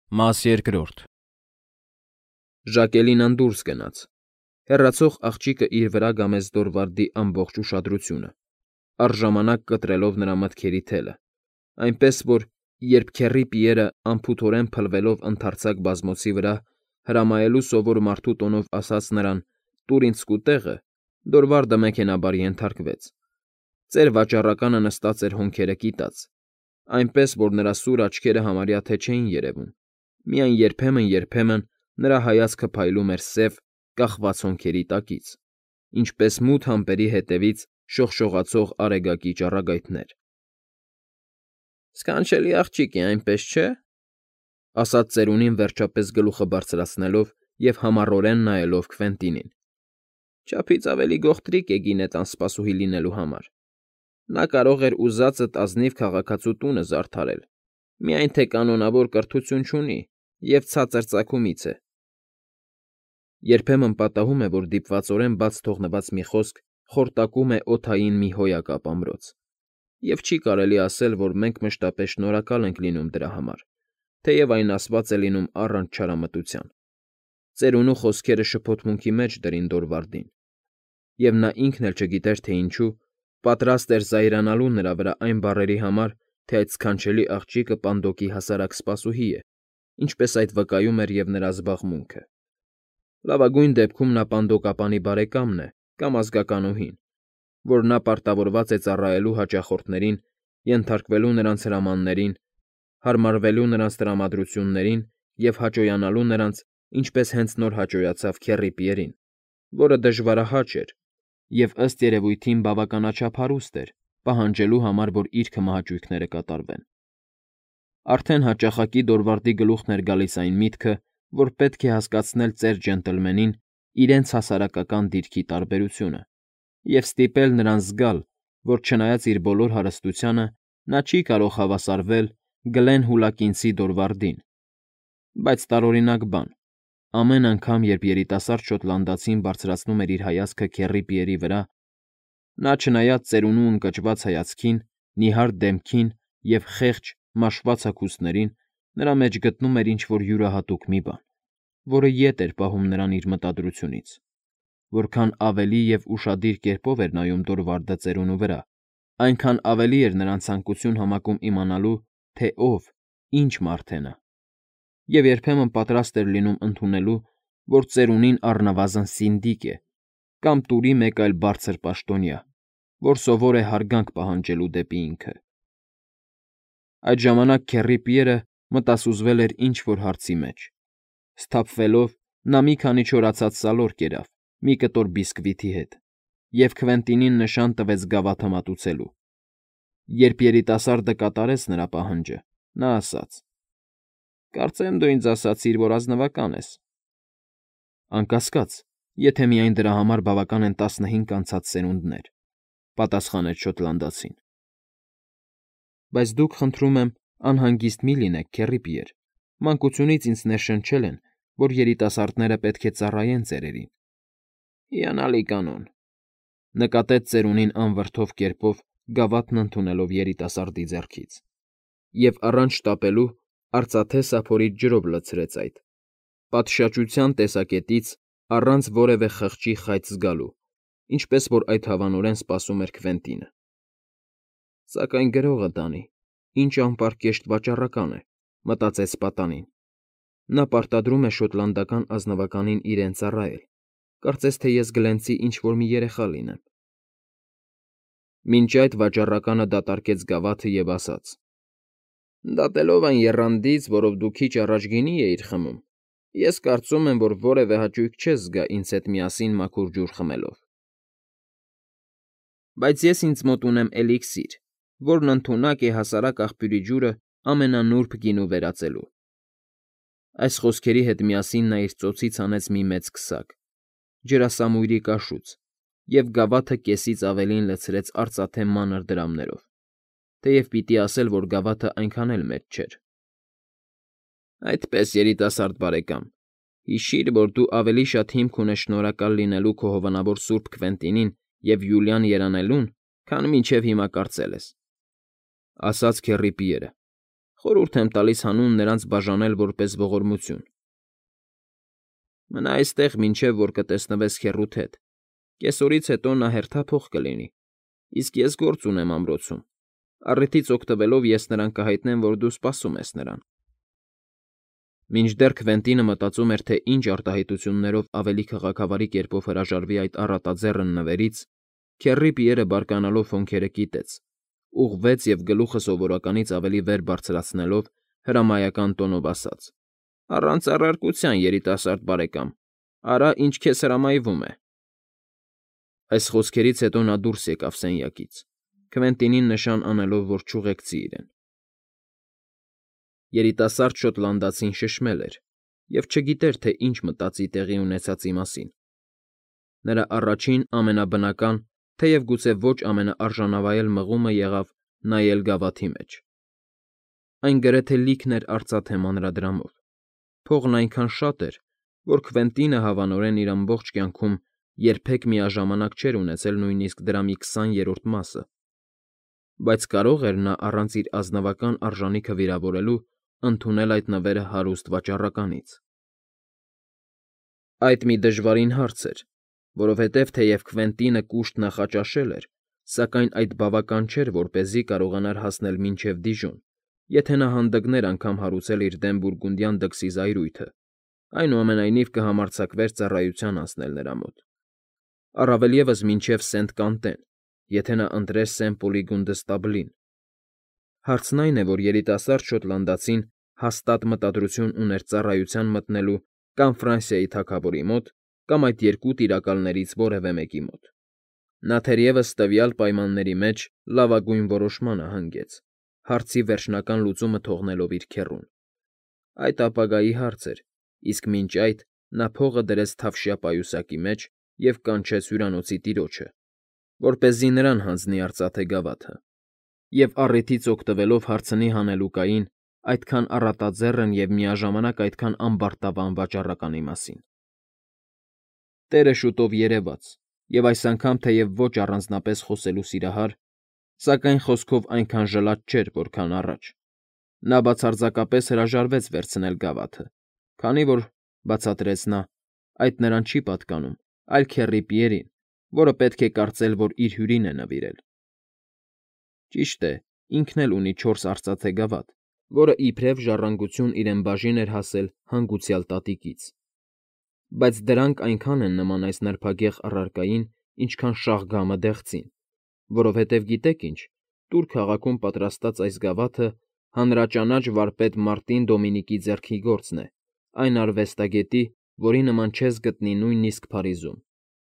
Մաս երկրորդ։ Ժակելինան դուրս գնաց։ Հեռացող աղջիկը իր վրա գամեց Դորվարդի ամբողջ ուշադրությունը, առժամանակ կտրելով նրա մտքերի թելը, այնպես որ, երբ Քեռի Պիերը անփութորեն փլվելով ընդարձակ բազմոցի վրա, հրամայելու սովոր մարդու տոնով ասաց նրան. «Տուր ինձ սկուտեղը», Դորվարդը մեքենայաբար ենթարկվեց։ Ծեր վաճառականը նստած էր հոնքերը կիտած, այնպես որ նրա սուր աչքերը համարյա թե չէին երևում, միայն երբեմն նրա հայացքը փայլում էր սև, կախված հոնքերի տակից, ինչպես մութ ամպերի հետևից շողշողացող արեգակի ճառագայթներ։ «Սքանչելի աղջիկ է, այնպես չէ՞», ասաց ծերունին վերջապես գլուխը բարձրացնելով և համառորեն նայելով Քվենտինին։ «Չափից ավելի գողտրիկ է գինետ անսպասուհի լինելու համար։ Նա կարող էր ուզածդ ազնիվ քաղաքացու տունը զարդարել, միայն թե կանոնավոր կրթություն չունի և ցածր ծագումից է»։ Երբեմն պատահում է, որ դիպվածորեն բաց թողնված մի խոսք խորտակում է օդային մի հոյակապ ամրոց, և չի կարելի ասել, որ մենք մշտապես շնորհակալ ենք լինում դրա համար, թեև այն ասված է լինում առանց չարամտության։ Ծերունու խոսքերը շփոթմունքի մեջ դրին Դորվարդին, և նա ինքն էլ չգիտեր, թե ինչու, պատրաստ էր զայրանալու նրա վրա այն բառերի համար, թե այդ սքանչելի աղջիկը Պանդոկի հասարակ սպասուհի է, ինչպես այդ վկայում էր և նրա զբաղմունքը։ Լավագույն դեպքում նա Պանդոկապանի բարեկամն է կամ ազգականուհին, որ նա պարտավորված է ծառայելու հաճախորդներին, ենթարկվելու նրանց հրամաններին, հարմարվելու նրանց տրամադրություններին և հաճոյանալու նրանց, ինչպես հենց նոր հաճոյացավ Քեռի Պիերին, որը դժվարահաճ էր և, ըստ երևույթին, բավականաչափ հարուստ էր, պահանջելու համար, որ իր քմահաճույքները կատարվեն։ Արդեն հաճախակի Դորվարդի գլուխն էր գալիս այն միտքը, որ պետք է հասկացնել ծեր ջենտլմենին իրենց հասարակական դիրքի տարբերությունը և ստիպել նրան զգալ, որ չնայած իր բոլոր հարստությանը, նա չի կարող հավասարվել Գլեն Հուլակինսի Դորվարդին։ Բայց տարօրինակ բան, ամեն անգամ, երբ երիտասարդ շոտլանդացին բարձրացնում էր իր հայացքը Քեռի Պիերի վրա, նա, չնայած ծերունու ընկճված հայացքին, նիհար դեմքին և խեղճ, մաշված հագուստներին, նրա մեջ գտնում էր ինչ֊որ յուրահատուկ մի բան, որը ետ էր պահում նրան իր մտադրությունից։ Որքան ավելի և ուշադիր կերպով էր նայում Դորվարդը ծերունու վրա, այնքան ավելի էր նրան ցանկություն համակում իմանալու, թե ով, ինչ մարդ է նա, և երբեմն պատրաստ էր լինում ընդունելու, որ ծերունին առնվազն սինդիկ է կամ տուրի մեկ այլ բարձր պաշտոնյա, որ սովոր է հարգանք պահանջելու դեպի ինքը։ Այդ ժամանակ Քեռի Պիերը մտասուզվել էր ինչ֊որ հարցի մեջ։ Սթափվելով, նա մի քանի չորացած սալոր կերավ, մի կտոր բիսկվիթի հետ, և Քվենտինին նշան տվեց գավաթը մատուցելու։ Երբ երիտասարդը կատարեց նրա պահանջը, նա ասաց. «Կարծեմ դու ինձ ասացիր, որ ազնվական ես»։ «Անկասկած, եթե միայն դրա համար բավական են 15 անցած սերունդներ», պատասխանեց շոտլանդացին։ «Բայց դուք, խնդրում եմ, անհանգիստ մի լինեք, Քեռի Պիեր, մանկությունից ինձ ներշնչել են, որ երիտասարդները պետք է ծառայեն ծերերին»։ «Հիանալի կանոն», նկատեց ծերունին անվրդով կերպով գավաթն ընդունելով երիտասարդի ձեռքից, և առանց շտապելու արծաթե սափորից ջրով լցրեց այդ, պատշաճության տեսակետից առանց որևէ խղճի խայծ զգալու, ինչպես որ այդ հավանորեն սպասում էր Քվենտինը։ «Սակայն գրողը, Դանի, ինչ անպարկեշտ վաճառական է», մտածեց պատանին։ «Նա պարտադրում է շոտլանդական ազնվականին իրեն ծառայել, կարծես թե ես Գլենցի ինչ֊որ մի երեխա լինեմ»։ Մինչ այդ վաճառականը դատարկեց գավաթը և ասաց. «Դատելով այն եռանդից, որով դու քիչ առաջ գինի էիր խմում, ես կարծում եմ, որ որևէ հաճույք չես զգա ինձ հետ միասին մաքուր ջուր խմելով։ Բայց ես ինձ մոտ ունեմ էլիքսիր, որն ընդունակ է հասարակ աղբյուրի ջուրը ամենանուրբ գինու վերածելու»։ Այս խոսքերի հետ միասին նա իր ծոցից հանեց մի մեծ քսակ, ջրասամույրի կաշուց, և գավաթը կեսից ավելին լցրեց արծաթե մանր դրամներով, թեև պիտի ասել, որ գավաթը այնքան էլ մեծ չէր։ «Այդպես, երիտասարդ բարեկամ, հիշիր, որ դու ավելի շատ հիմք ունես շնորհակալ լինելու քո հովանավոր սուրբ Քվենտինին և Յուլիան երանելուն, քան մինչև հիմա կարծել ես», ֊ ասաց Քեռի Պիերը։ խորհուրդ եմ տալիս հանուն նրանց բաժանել որպես ողորմություն։ Մնա այստեղ, մինչև որ կտեսնվես քեռուդ հետ։ Կեսօրից հետո նա հերթափոխ կլինի, իսկ ես գործ ունեմ ամրոցում։ Առիթից օգտվելով ես նրան կհայտնեմ, որ դու սպասում ես նրան։ Մինչդեռ Քվենտինը մտածում էր, թե ինչ արտահայտություններով ավելի քաղաքավարի կերպով հրաժարվի այդ առատաձեռն նվերից, Քեռի Պիերը բարկանալով հոնքերը կիտեց, ուղղվեց և գլուխը սովորականից ավելի վեր բարձրացնելով հրամայական տոնով ասաց. «Առանց առարկության, երիտասարդ բարեկամ, արա, ինչ քեզ հրամայվում է»։ Այս խոսքերից հետո նա դուրս եկավ սենյակից, Քվենտինին նշան անելով, որ չուղեկցի իրեն։ Երիտասարդ շոտլանդացին շշմել էր և չգիտեր, թե ինչ մտածի տեղի ունեցածի մասին։ Նրա առաջին ամենաբնական, թեև գուցե ոչ ամենաարժանավայել մղումը եղավ նայել գավաթի մեջ։ Այն գրեթե լիքն էր արծաթե մանրադրամով։ Փողն այնքան շատ էր, որ Քվենտինը հավանորեն իր ամբողջ կյանքում երբեք միաժամանակ չէր ունեցել նույնիսկ դրա մի 20-րդ մասը, բայց կարող էր նա առանց իր ազնվական արժանիքը վիրավորելու ընդունել այդ նվերը հարուստ վաճառականից։ Այդ մի դժվարին հարց էր, որովհետև թեև Քվենտինը կուշտ նախաճաշել էր, սակայն այդ բավական չէր, որպեսզի կարողանար հասնել մինչև Դիժոն, եթե նա հանդգներ անգամ հարուցել իր դեմ բուրգունդյան դքսի զայրույթը, այնուամենայնիվ կհամարձակվեր ծառայության անցնել նրա մոտ։ Առավել ևս մինչև Սենտ֊Կանտեն, եթե նա ընտրեր Սեն֊Պոլի գունդստաբլին։ Հարցն այն է, որ երիտասարդ շոտլանդացին հաստատ մտադրություն ուներ ծառայության մտնելու կամ Ֆրանսիայի թագավորի մոտ, կամ այդ երկու տիրակալներից որևէ մեկի մոտ։ Նա թերևս տվյալ պայմանների մեջ լավագույն որոշմանը հանգեց, հարցի վերջնական լուծումը թողնելով իր քեռուն։ Այդ ապագայի հարց էր, իսկ մինչ այդ նա փողը դրեց թավշյա պայուսակի մեջ և կանչեց հյուրանոցի տիրոջը, որպեսզի նրան հանձնի արծաթե գավաթը, և առիթից օգտվելով հարցնի հանելուկային այդքան առատաձեռն և միաժամանակ այդքան ամբարտավան վաճառականի մասին։ Տերը շուտով երևաց, և այս անգամ թեև ոչ առանձնապես խոսելու սիրահար, սակայն խոսքով այնքան ժլատ չէր, որքան առաջ։ Նա բացարձակապես հրաժարվեց վերցնել գավաթը, քանի որ, բացատրեց նա, այդ նրան չի պատկանում, այլ քեռի Պիերին, որը պետք է կարծել, որ իր հյուրին է նվիրել։ Ճիշտ է, ինքն էլ ունի 4 արծաթե գավաթ, որը իբրև ժառանգություն իրեն բաժին էր հասել հանգուցյալ տատիկից։ Բայց դրանք այնքան են նման այս նրբագեղ առարկային, ինչքան շաղգամը դեղցին, որովհետև գիտեք ինչ, Տուր քաղաքում պատրաստած այս գավաթը հանրաճանաչ վարպետ Մարտին Դոմինիկի ձեռքի գործն է, այն արվեստագետի, որի նման չես գտնի նույնիսկ Փարիզում։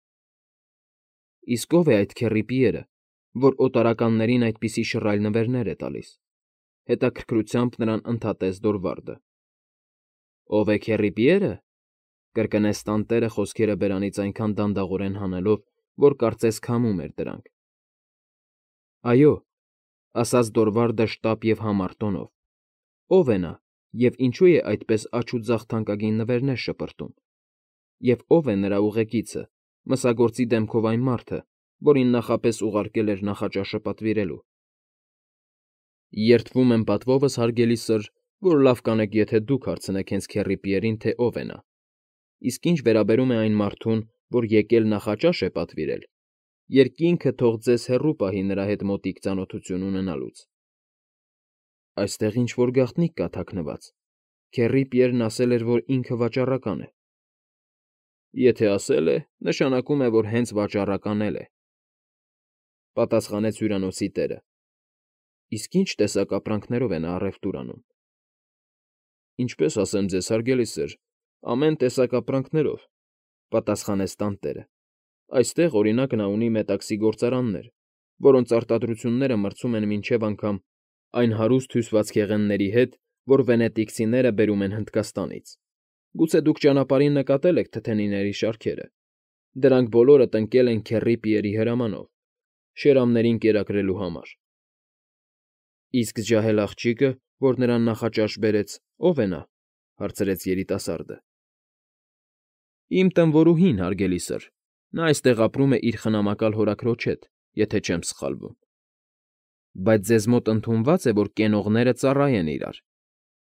Իսկ ո՞վ է այդ քեռի Պիերը, որ օտարականներին այդպիսի շռայլ նվերներ է տալիս։ Հետաքրքրությամբ նրան ընդհատեց Դորվարդը։ Ո՞վ է քեռի Պիերը,֊ կրկնեց տանտերը խոսքերը բերանից այնքան դանդաղորեն հանելով, որ կարծես քամում էր դրանք։ Այո,֊ ասաց Դորվարդը շտապ և համառ տոնով,֊ ո՞վ է նա, և ինչու է այդպես աջ ու ձախ թանկագին նվերներ շպրտում, և ո՞վ է նրա ուղեկիցը, մսագործի դեմքով այն մարդը, որին նախապես ուղարկել էր նախաճաշը պատվիրելու։ Երդվում եմ պատվովս, հարգելի սըր, որ լավ կանեք, եթե դուք հարցնեք հենց քեռի Պիերին, թե ով է նա, իսկ ինչ վերաբերում է այն մարդուն, որ եկել նախաճաշ է պատվիրել, երկինքը թող ձեզ հեռու պահի նրա հետ մոտիկ ծանոթություն ունենալուց։ Այստեղ ինչ֊որ գաղտնիք կա թաքնված։ Քեռի Պիերն ասել էր, որ ինքը վաճառական է։ Եթե ասել է, նշանակում է, որ հենց վաճառական է,֊ պատասխանեց հյուրանոցի տերը։ Իսկ ինչ տեսակ ապրանքներով է նա առևտուր անում։ Ինչպես ասեմ ձեզ, հարգելի սըր, ամեն տեսակ ապրանքներով,֊ պատասխանեց տանտերը։ Այստեղ, օրինակ, նա ունի մետաքսի գործարաններ, որոնց արտադրությունները մրցում են մինչև անգամ այն հարուստ հյուսվածքեղենների հետ, որ վենետիկցիները բերում են Հնդկաստանից։ Գուցե դուք ճանապարհին նկատել եք թթենիների շարքերը։ Դրանք բոլորը տնկել են քեռի Պիերի հրամանով, շերամներին կերակրելու համար։ Իսկ ջահել աղջիկը, որ նրան նախաճաշ բերեց, ո՞վ է նա,֊ հարցրեց երիտասարդը։ Իմ տնորուհին, հարգելի սըր, նա այստեղ ապրում է իր խնամակալ հորաքրոջ հետ, եթե չեմ սխալվում։ Բայց ձեզ մոտ ընդունվա՞ծ է, որ կենողները ծառայեն իրար։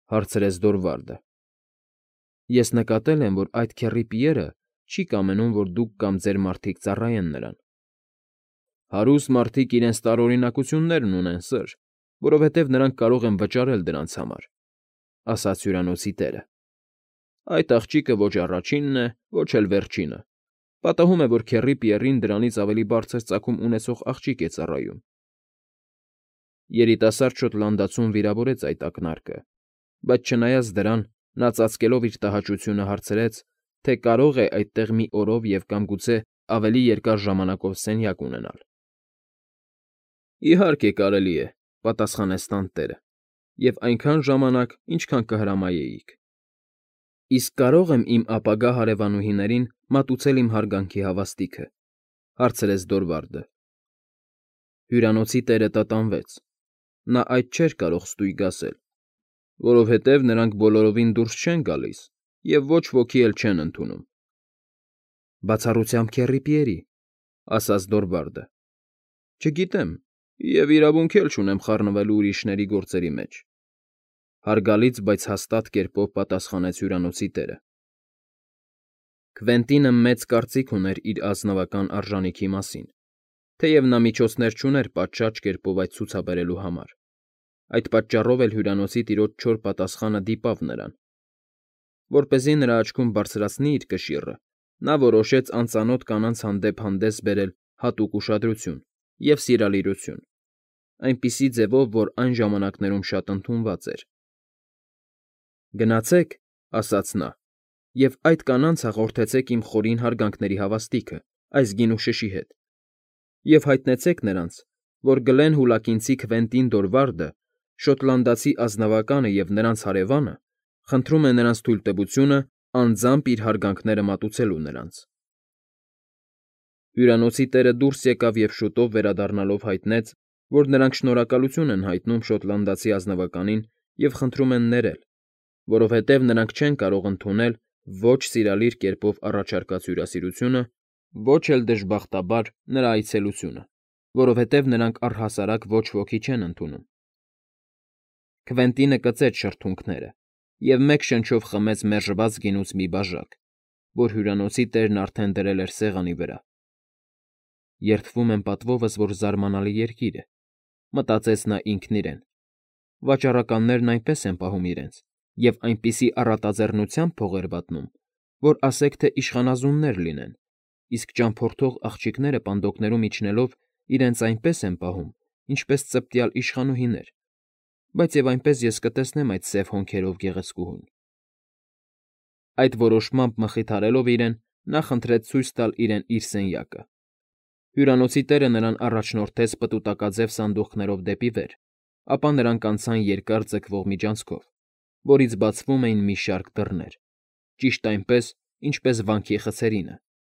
Հարցրեց Դորվարդը։ Ես նկատել եմ, որ այդ քեռի Պիերը չի կամենում, որ դուք կամ ձեր մարդիկ ծառայեն նրան։ Հարուստ մարդիկ իրենց տարօրինակություններն ունեն, սըր, որովհետև նրանք կարող են վճարել դրանց համար, ասաց հյուրանոցի տերը։ Այդ աղջիկը ոչ առաջինն է, ոչ էլ վերջինը։ Պատահում է, որ քեռի Պիերին դրանից ավելի բարձր ծագում ունեցող աղջիկ է ծառայում։ Երիտասարդ շոտլանդացուն վիրավորեց այդ ակնարկը, բայց չնայած դրան, նա ծածկելով իր տհաճությունը հարցրեց, թե կարող է այդտեղ մի օրով և կամ գուցե ավելի երկար ժամանակով սենյակ ունենալ։ Իհարկե կարելի է, պատասխանեց տանտերը, և այնքան ժամանակ, ինչքան կհրամայեիք։ Իսկ կարող եմ իմ ապագա հարևանուհիներին մատուցել իմ հարգանքի հավաստիքը, հարցրեց Դորվարդը։ Հյուրանոցի տերը տատանվեց։ Նա այդ չէր կարող ստույգ ասել, որովհետև նրանք բոլորովին դուրս չեն գալիս և ոչ ոքի էլ չեն ընդունում։ Բացառությամբ քեռի Պիերի, ասաց Դորվարդը։ Չգիտեմ, և իրավունք էլ չունեմ խառնվելու ուրիշների գործերի մեջ, հարգալից, բայց հաստատ կերպով պատասխանեց հյուրանոցի տերը։ Քվենտինը մեծ կարծիք ուներ իր ազնվական արժանիքի մասին, թեև նա միջոցներ չուներ պատշաճ կերպով այդ ցուցաբերելու համար։ Այդ պատճառով էլ հյուրանոցի տիրոջ չոր պատասխանը դիպավ նրան։ Որպեսզի նրա աչքում բարձրացնի իր կշիռը, նա որոշեց անծանոթ կանանց հանդեպ հանդես բերել հատուկ ուշադրություն և սիրալիրություն, այնպիսի ձևով, որ այն ժամանակներում շատ ընդունված էր։ Գնացեք, ասաց նա, և այդ կանանց հաղորդեցեք իմ խորին հարգանքների հավաստիքը այս գինու շշի հետ, և հայտնեցեք նրանց, որ Գլեն Հուլակինցի Քվենտին Դորվարդը, շոտլանդացի ազնվականը և նրանց հարևանը, խնդրում է նրանց թույլտվությունը անձամբ իր հարգանքները մատուցելու նրանց։ Հյուրանոցի տերը դուրս եկավ և շուտով վերադառնալով հայտնեց, որ նրանք շնորհակալություն են հայտնում շոտլանդացի ազնվականին և խնդրում են ներել, որովհետև նրանք չեն կարող ընդունել ոչ սիրալիր կերպով առաջարկած հյուրասիրությունը, ոչ էլ դժբախտաբար նրա այցելությունը, որովհետև նրանք առհասարակ ոչ ոքի չեն ընդունում։ Քվենտինը կծեց շրթունքները և մեկ շնչով խմեց մերժված գինուց մի բաժակ, որ հյուրանոցի տերն արդեն դրել էր սեղանի վրա։ Երդվում եմ պատվովս, որ զարմանալի երկիր է, մտածեց նա ինքն իրեն։ Վաճառականներն այնպես են պահում իրենց և այնպիսի առատաձեռնությամբ փողեր վատնում, որ ասեք թե իշխանազուններ լինեն, իսկ ճամփորդող աղջիկները պանդոկներում իջնելով իրենց այնպես են պահում, ինչպես ծպտյալ իշխանուհիներ, բայց և այնպես ես կտեսնեմ այդ սև հոնքերով գեղեցկուհուն։ Այդ որոշմամբ մխիթարելով իրեն, նա խնդրեց ցույց տալ իրեն իր սենյակը։ Հյուրանոցի տերը նրան առաջնորդեց պտուտակաձև սանդուղքներով դեպի վեր, ապա նրանք անցան երկար ձգվող միջանցքով, որից բացվում էին մի շարք դռներ, ճիշտ այնպես, ինչպես վանքի խցերինը։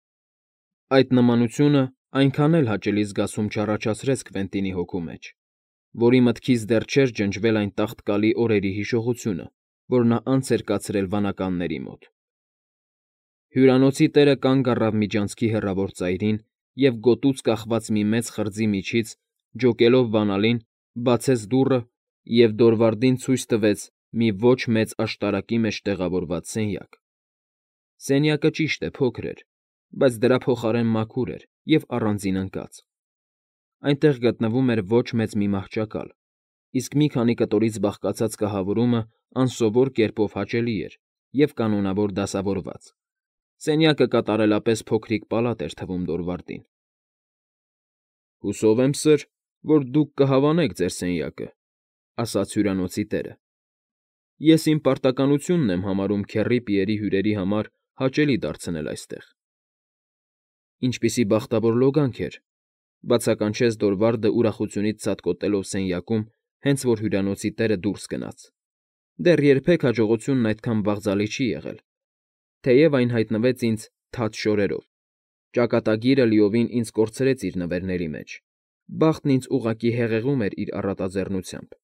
Այդ նմանությունը այնքան էլ հաճելի զգացում չառաջացրեց Քվենտինի հոգու մեջ, որի մտքից դեռ չէր ջնջվել այն տաղտկալի օրերի հիշողությունը, որ նա անց էր կացրել վանականների մոտ։ Հյուրանոցի տերը կանգ առավ միջանցքի հեռավոր ծայրին և գոտուց կախված մի մեծ խրձի միջից, ջոկելով բանալին, բացեց դուռը և Դորվարդին ցույց տվեց մի ոչ մեծ աշտարակի մեջ տեղավորված սենյակ։ Սենյակը, ճիշտ է, փոքր էր, բայց դրա փոխարեն մաքուր էր և առանձին ընկած։ Այնտեղ գտնվում էր ոչ մեծ մի մահճակալ, իսկ մի քանի կտորից բաղկացած կահավորումը անսովոր կերպով հաճելի էր և կանոնավոր դասավորված։ Սենյակը կատարելապես փոքրիկ պալատ էր թվում Դորվարդին։ Հուսով եմ, սըր, որ դուք կհավանեք ձեր սենյակը, ասաց հյուրանոցի տերը։ Ես իմ պարտականությունն եմ համարում քեռի Պիերի հյուրերի համար հաճելի դարձնել այստեղ։ Ինչպիսի բախտավոր լոգանք էր, բացականչեց Դորվարդը ուրախությունից ցատկոտելով սենյակում, հենց որ հյուրանոցի տերը դուրս գնաց։ Դեռ երբեք հաջողությունն այդքան բաղձալի չի եղել, թեև այն հայտնվեց ինձ թաց շորերով։ Ճակատագիրը լիովին ինձ կորցրեց իր նվերների մեջ, բախտն ինձ ուղղակի հեղեղում էր իր առատաձեռնությամբ։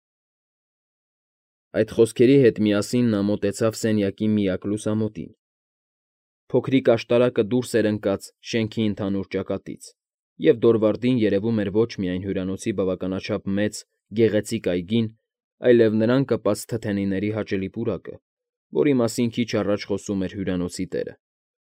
Այդ խոսքերի հետ միասին նա մոտեցավ սենյակի միակ լուսամուտին։ Փոքրիկ աշտարակը դուրս էր ընկած շենքի ընդհանուր ճակատից, և Դորվարդին երևում էր ոչ միայն հյուրանոցի բավականաչափ մեծ, գեղեցիկ այգին, այլև նրան կպած թթենիների հաճելի պուրակը, որի մասին քիչ առաջ խոսում էր հյուրանոցի տերը։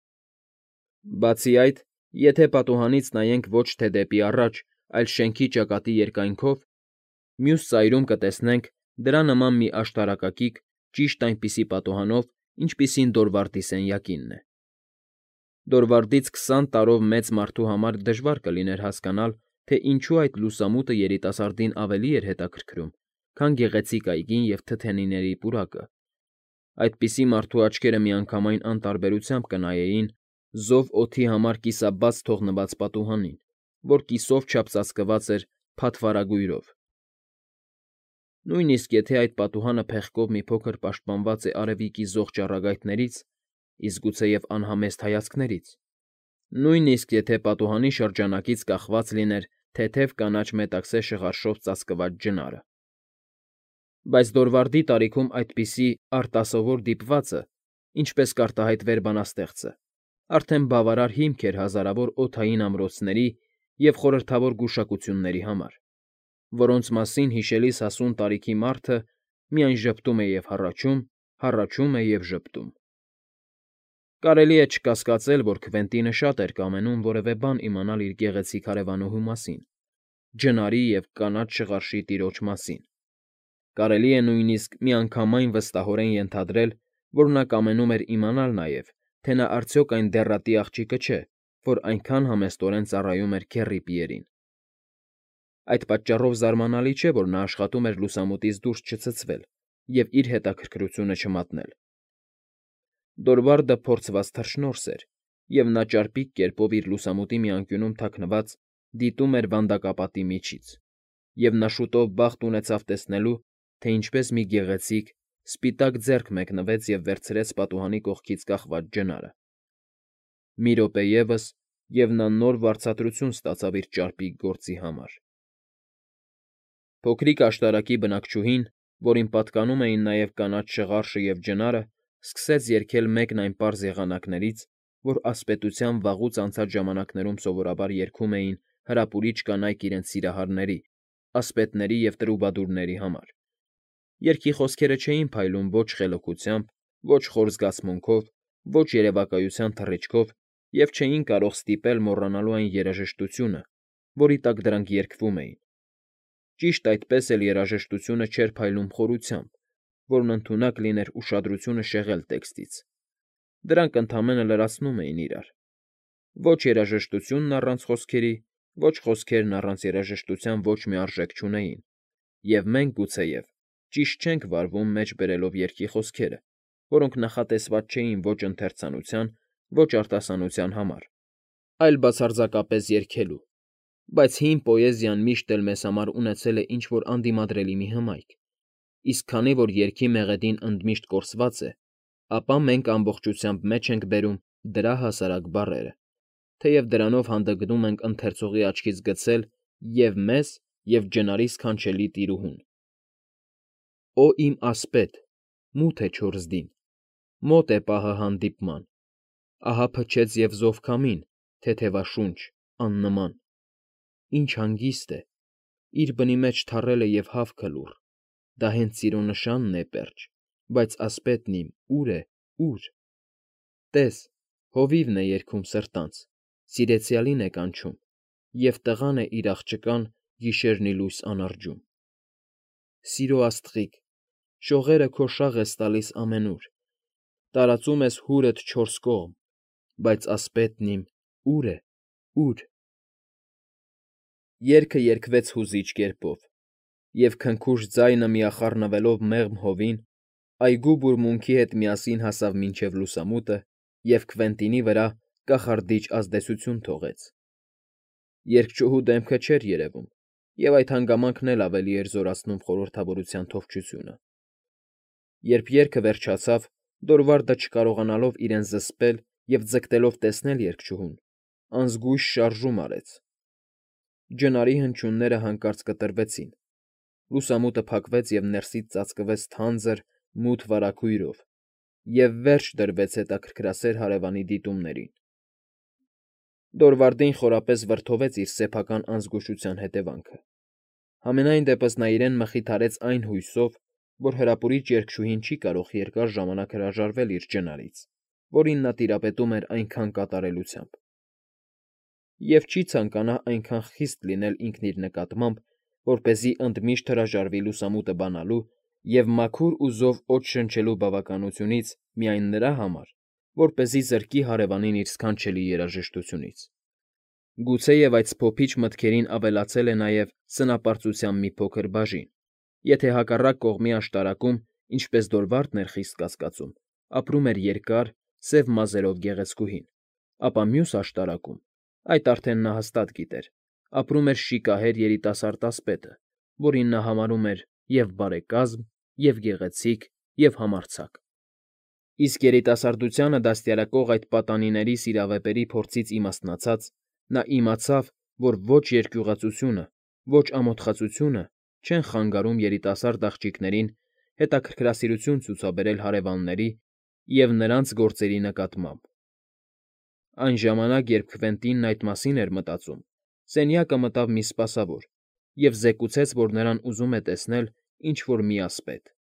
Բացի այդ, եթե պատուհանից նայենք ոչ թե դեպի առաջ, այլ շենքի ճակատի երկայնքով, մյուս ծայրում կտեսնենք դրա նման մի աշտարակակիկ, ճիշտ այնպիսի պատուհանով, ինչպիսին Դորվարդի սենյակինն է։ Դորվարդից 20 տարով մեծ մարդու համար դժվար կլիներ հասկանալ, թե ինչու այդ լուսամուտը երիտասարդին ավելի էր հետաքրքրում, քան գեղեցիկ այգին և թթենիների պուրակը։ Այդպիսի մարդու աչքերը միանգամայն անտարբերությամբ կնայեին զով օդի համար կիսաբաց թողնված պատուհանին, որ կիսով չափ ծածկված էր փաթվարագույրով։ Նույնիսկ եթե այդ պատուհանը փեղկով մի փոքր պաշտպանված է արևիկի զող ճառագայթներից, իսկ գուցեև անհամեստ հայացքներից, նույնիսկ եթե պատուհանի շրջանակից կախված լիներ թեթև կանաչ մետաքսե շղարշով ծածկված ջնարը։ Բայց Դորվարդի տարիքում այդպիսի արտասովոր դիպվածը, ինչպես կարտահայտվեր բանաստեղծը, արդեն բավարար հիմք էր հազարավոր օդային ամրոցների և խորհրդավոր գուշակությունների համար, որոնց մասին հիշելիս հասուն տարիքի մարդը միայն ժպտում է և հառաչում, հառաչում է և ժպտում։ Կարելի է չկասկածել, որ Քվենտինը շատ էր կամենում որևէ բան իմանալ իր գեղեցիկ հարևանուհու մասին, ջնարի և կանաչ շղարշի տիրոջ մասին։ Կարելի է նույնիսկ միանգամայն վստահորեն ենթադրել, որ նա կամենում էր իմանալ նաև, թե նա արդյոք այն դեռատի աղջիկը չէ, որ այնքան համեստորեն ծառայում էր Քեռի Պիերին։ Այդ պատճառով զարմանալի չէ, որ նա աշխատում էր լուսամուտից դուրս չցցվել և իր հետաքրքրությունը չմատնել։ Դորվարդը փորձված թռչնորս էր, և նա ճարպիկ կերպով իր լուսամուտի մի անկյունում թաքնված դիտում էր վանդակապատի միջից, և նա շուտով բախտ ունեցավ տեսնելու, թե ինչպես մի գեղեցիկ, սպիտակ ձեռք մեկնվեց և վերցրեց պատուհանի կողքից կախված ջնարը։ Մի րոպե ևս, և նա նոր վարձատրություն ստացավ իր ճարպիկ գործի համար։ Փոքրիկ աշտարակի բնակչուհին, որին պատկանում էին նաև կանաչ շղարշը և ջնարը, սկսեց երգել մեկն այն պարզ եղանակներից, որ ասպետության վաղուց անցած ժամանակներում սովորաբար երգում էին հրապուրիչ կանայք իրենց սիրահարների, ասպետների և տրուբադուրների համար։ Երգի խոսքերը չէին փայլում ոչ խելոքությամբ, ոչ խոր զգացմունքով, ոչ երևակայության թռիչքով և չէին կարող ստիպել մոռանալու այն երաժշտությունը, որի տակ դրանք երգվում էին։ Ճիշտ այդպես էլ երաժշտությունը չէր փայլում խորությամբ, որն ընդունակ լիներ ուշադրությունը շեղել տեքստից։ Դրանք ընդամենը լրացնում էին իրար։ Ոչ երաժշտությունն առանց խոսքերի, ոչ խոսքերն առանց երաժշտության ոչ մի արժեք չունեին, և մենք, գուցեև, ճիշտ չենք վարվում մեջ բերելով երգի խոսքերը, որոնք նախատեսված չէին ոչ ընթերցանության, ոչ արտասանության համար, այլ բացարձակապես երգելու, բայց հին պոեզիան միշտ էլ մեզ համար ունեցել է ինչ֊որ անդիմադրելի մի հմայք, իսկ քանի որ երգի մեղեդին ընդմիշտ կորսված է, ապա մենք ամբողջությամբ մեջ ենք բերում դրա հասարակ բառերը, թեև դրանով հանդգնում ենք ընթերցողի աչքից գցել և՛ մեզ, և՛ ջնարի սքանչելի տիրուհուն։ Օ իմ ասպետ, մութ է չորզդին, մոտ է պահը հանդիպման, ահա փչեց և զովքամին, թեթևաշունչ, աննման, ինչ հանգիստ է, իր բնի մեջ թառել է և հավքը լուռ, դա հենց սիրո նշանն է պերճ, բայց ասպետն իմ ո՞ւր է, ո՞ւր։ Տես, հովիվն է երգում սրտանց, սիրեցյալին է կանչում, և տղան է իր աղջկան գիշերն ի լույս անարգում։ Սիրո աստղիկ, շողերը քո շաղ ես տալիս ամենուր, տարածում ես հուրդ չորս կողմ, բայց ասպետն իմ ո՞ւր է, ո՞ւր։ Երգը երգվեց հուզիչ կերպով, և քնքուշ ձայնը միախառնվելով մեղմ հովին, այգու բուրմունքի հետ միասին հասավ մինչև լուսամուտը և Քվենտինի վրա կախարդիչ ազդեցություն թողեց։ Երգչուհու դեմքը չէր երևում, և այդ հանգամանքն էլ ավելի էր զորացնում խորհրդավորության թովչությունը։ Երբ երգը վերջացավ, Դորվարդը չկարողանալով իրեն զսպել և ձգտելով տեսնել երգչուհուն, անզգույշ շարժում արեց։ Ջնարի հնչյունները հանկարծ կտրվեցին, լուսամուտը փակվեց և ներսից ծածկվեց թանձր, մութ վարագույրով, և վերջ դրվեց հետաքրքրասեր հարևանի դիտումներին։ Դորվարդին խորապես վրդովեց իր սեփական անզգուշության հետևանքը։ Համենայն դեպս նա իրեն մխիթարեց այն հույսով, որ հրապուրիչ երգշուհին չի կարող երկար ժամանակ հրաժարվել իր ճնարից, որին նա տիրապետում էր այնքան կատարելությամբ, և չի ցանկանա այնքան խիստ լինել ինքն իր նկատմամբ, որպեսզի ընդմիշտ հրաժարվի լուսամուտը բանալու և մաքուր ու զով օդ շնչելու բավականությունից միայն նրա համար, որպեսզի զրկի հարևանին իր սքանչելի երաժշտությունից։ Գուցեև այդ սփոփիչ մտքերին ավելացել է նաև սնապարծության մի փոքր բաժին, եթե հակառակ կողմի աշտարակում, ինչպես Դորվարդն էր խիստ կասկածում, ապրում էր երկար, սև մազերով գեղեցկուհին, ապա մյուս աշտարակում, այդ արդեն նա հաստատ գիտեր, ապրում էր շիկահեր երիտասարդ ասպետը, որին նա համարում էր և՛ բարեկազմ, և՛ գեղեցիկ, և՛ համարձակ։ Իսկ երիտասարդությանը դաստիարակող այդ պատանիների սիրավեպերի փորձից իմաստնացած՝ նա իմացավ, որ ոչ երկյուղածությունը, ոչ ամոթխածությունը չեն խանգարում երիտասարդ աղջիկներին հետաքրքրասիրություն ցուցաբերել հարևանների և նրանց գործերի նկատմամբ։ Այն ժամանակ, երբ Քվենտինն այդ մասին էր մտածում, սենյակը մտավ մի սպասավոր և զեկուցեց, որ նրան ուզում է տեսնել ինչ֊որ մի ասպետ։